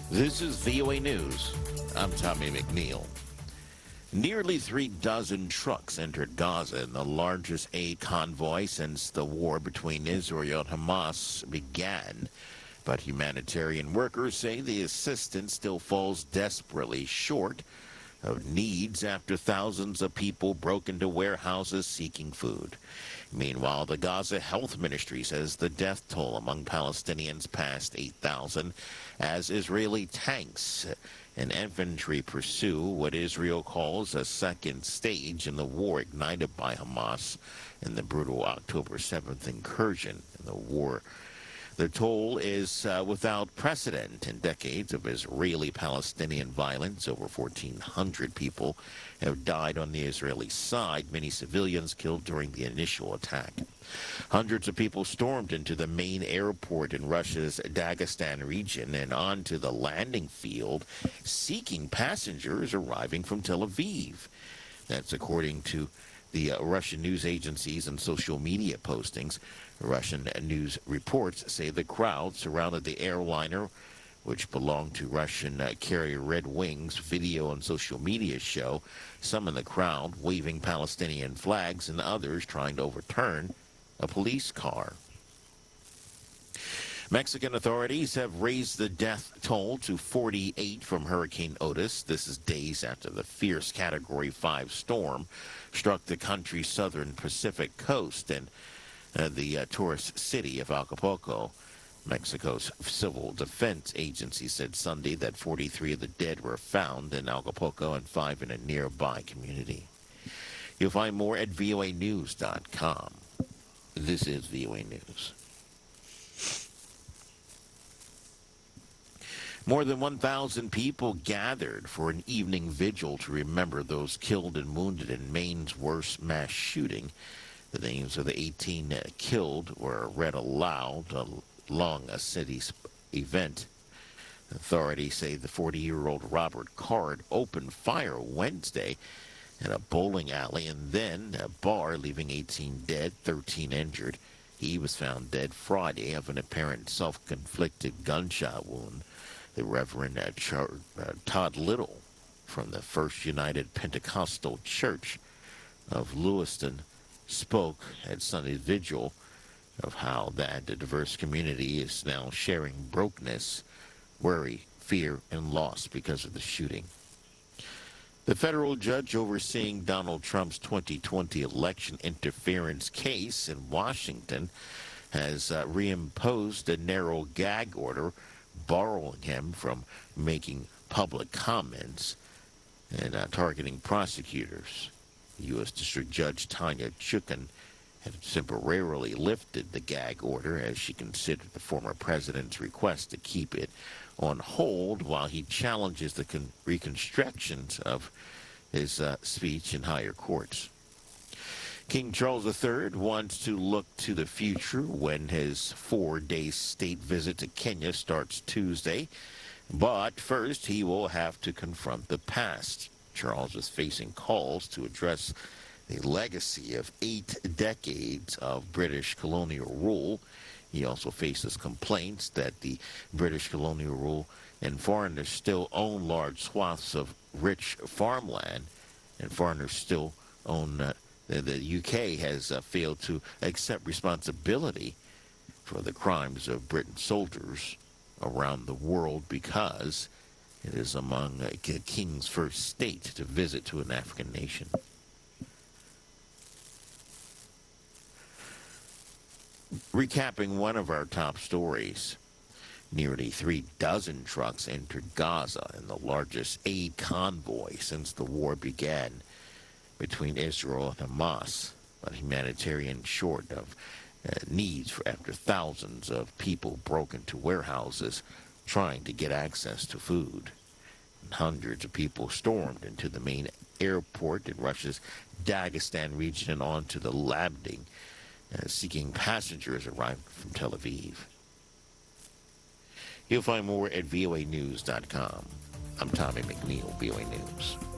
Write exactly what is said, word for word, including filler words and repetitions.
This is V O A News. I'm Tommy McNeil. Nearly three dozen trucks entered Gaza in the largest aid convoy since the war between Israel and Hamas began. But humanitarian workers say the assistance still falls desperately short of needs after thousands of people broke into warehouses seeking food. Meanwhile, the Gaza Health Ministry says the death toll among Palestinians passed eight thousand as Israeli tanks and infantry pursue what Israel calls a second stage in the war ignited by Hamas in the brutal October seventh incursion in the war. The toll is uh, without precedent in decades of Israeli-Palestinian violence. Over fourteen hundred people have died on the Israeli side, many civilians killed during the initial attack. Hundreds of people stormed into the main airport in Russia's Dagestan region and onto the landing field, seeking passengers arriving from Tel Aviv. That's according to the uh, Russian news agencies and social media postings. Russian news reports say the crowd surrounded the airliner, which belonged to Russian uh, carrier Red Wings. Video and social media show some in the crowd waving Palestinian flags and others trying to overturn a police car. Mexican authorities have raised the death toll to forty-eight from Hurricane Otis. This is days after the fierce Category five storm struck the country's southern Pacific coast and uh, the uh, tourist city of Acapulco. Mexico's Civil Defense Agency said Sunday that forty-three of the dead were found in Acapulco and five in a nearby community. You'll find more at V O A news dot com. This is V O A News. More than one thousand people gathered for an evening vigil to remember those killed and wounded in Maine's worst mass shooting. The names of the eighteen killed were read aloud along a city's event. Authorities say the forty-year-old Robert Card opened fire Wednesday at a bowling alley and then a bar, leaving eighteen dead, thirteen injured. He was found dead Friday of an apparent self-inflicted gunshot wound. The Reverend uh, Char- uh, Todd Little from the First United Pentecostal Church of Lewiston spoke at Sunday's vigil of how that the diverse community is now sharing brokenness, worry, fear, and loss because of the shooting. The federal judge overseeing Donald Trump's twenty twenty election interference case in Washington has uh, reimposed a narrow gag order borrowing him from making public comments and uh, targeting prosecutors. U S District Judge Tanya Chutkan had temporarily lifted the gag order as she considered the former president's request to keep it on hold while he challenges the con- reconstructions of his uh, speech in higher courts. King Charles the Third wants to look to the future when his four-day state visit to Kenya starts Tuesday. But first, he will have to confront the past. Charles is facing calls to address the legacy of eight decades of British colonial rule. He also faces complaints that the British colonial rule and foreigners still own large swaths of rich farmland, and foreigners still own uh, The, the U K has uh, failed to accept responsibility for the crimes of British soldiers around the world because it is among uh, the King's first state to visit to an African nation. Recapping one of our top stories, nearly three dozen trucks entered Gaza in the largest aid convoy since the war began between Israel and Hamas, a humanitarian short of uh, needs for after thousands of people broke into warehouses trying to get access to food. And hundreds of people stormed into the main airport in Russia's Dagestan region and onto the landing, uh, seeking passengers arriving from Tel Aviv. You'll find more at V O A news dot com. I'm Tommy McNeil, V O A News.